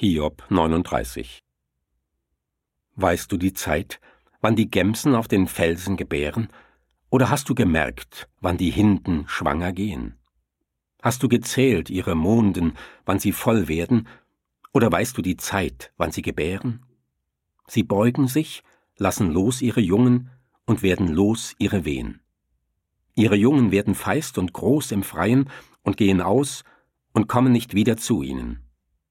Hiob 39. Weißt du die Zeit, wann die Gemsen auf den Felsen gebären? Oder hast du gemerkt, wann die Hinden schwanger gehen? Hast du gezählt ihre Monden, wann sie voll werden? Oder weißt du die Zeit, wann sie gebären? Sie beugen sich, lassen los ihre Jungen und werden los ihre Wehen. Ihre Jungen werden feist und groß im Freien und gehen aus und kommen nicht wieder zu ihnen.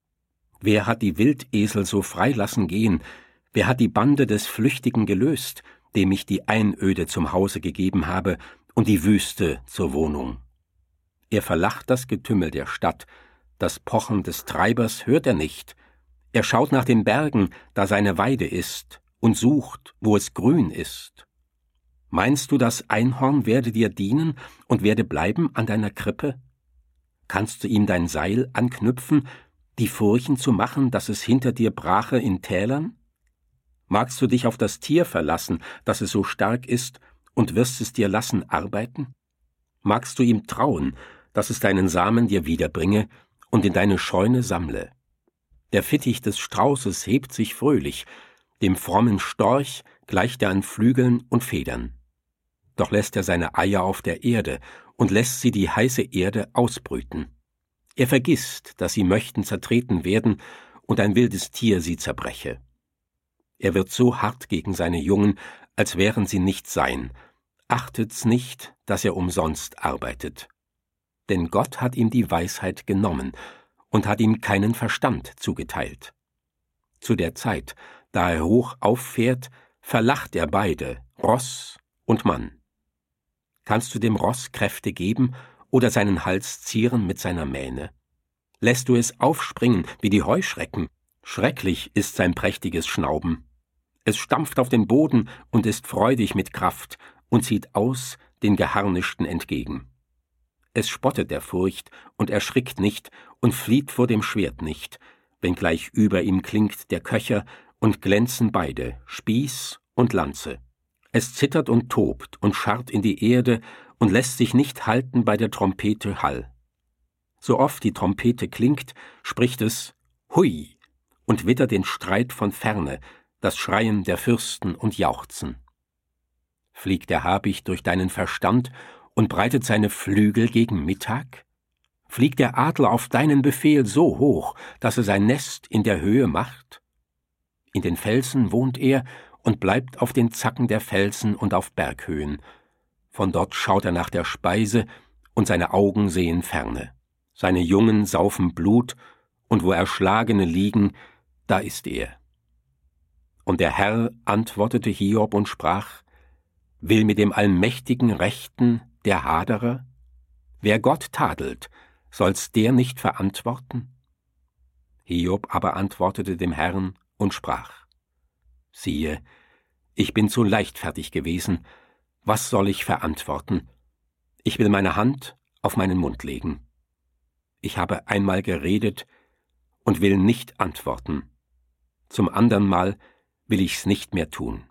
Wer hat die Wildesel so freilassen gehen? Wer hat die Bande des Flüchtigen gelöst, dem ich die Einöde zum Hause gegeben habe und die Wüste zur Wohnung? Er verlacht das Getümmel der Stadt, das Pochen des Treibers hört er nicht. Er schaut nach den Bergen, da seine Weide ist, und sucht, wo es grün ist. Meinst du, das Einhorn werde dir dienen und werde bleiben an deiner Krippe? Kannst du ihm dein Seil anknüpfen, die Furchen zu machen, dass es hinter dir brache in Tälern? Magst du dich auf das Tier verlassen, dass es so stark ist, und wirst es dir lassen arbeiten? Magst du ihm trauen, dass es deinen Samen dir wiederbringe und in deine Scheune sammle? Der Fittich des Straußes hebt sich fröhlich, dem frommen Storch gleicht er an Flügeln und Federn. Doch lässt er seine Eier auf der Erde und lässt sie die heiße Erde ausbrüten. Er vergisst, dass sie möchten zertreten werden und ein wildes Tier sie zerbreche. Er wird so hart gegen seine Jungen, als wären sie nicht sein, achtet's nicht, dass er umsonst arbeitet. Denn Gott hat ihm die Weisheit genommen und hat ihm keinen Verstand zugeteilt. Zu der Zeit, da er hoch auffährt, verlacht er beide, Ross und Mann. Kannst du dem Ross Kräfte geben oder seinen Hals zieren mit seiner Mähne? Lässt du es aufspringen wie die Heuschrecken? Schrecklich ist sein prächtiges Schnauben. Es stampft auf den Boden und ist freudig mit Kraft und zieht aus den Geharnischten entgegen. Es spottet der Furcht und erschrickt nicht und flieht vor dem Schwert nicht, wenngleich über ihm klingt der Köcher und glänzen beide, Spieß und Lanze. Es zittert und tobt und scharrt in die Erde und lässt sich nicht halten bei der Trompete Hall. So oft die Trompete klingt, spricht es Hui und wittert den Streit von ferne, das Schreien der Fürsten und Jauchzen. Fliegt der Habicht durch deinen Verstand und breitet seine Flügel gegen Mittag? Fliegt der Adler auf deinen Befehl so hoch, dass er sein Nest in der Höhe macht? In den Felsen wohnt er und bleibt auf den Zacken der Felsen und auf Berghöhen. Von dort schaut er nach der Speise, und seine Augen sehen ferne. Seine Jungen saufen Blut, und wo Erschlagene liegen, da ist er. Und der Herr antwortete Hiob und sprach: Will mit dem Allmächtigen rechten der Haderer? Wer Gott tadelt, soll's der nicht verantworten? Hiob aber antwortete dem Herrn und sprach: Siehe, ich bin zu leichtfertig gewesen, was soll ich verantworten? Ich will meine Hand auf meinen Mund legen. Ich habe einmal geredet und will nicht antworten. Zum andern Mal will ich's nicht mehr tun.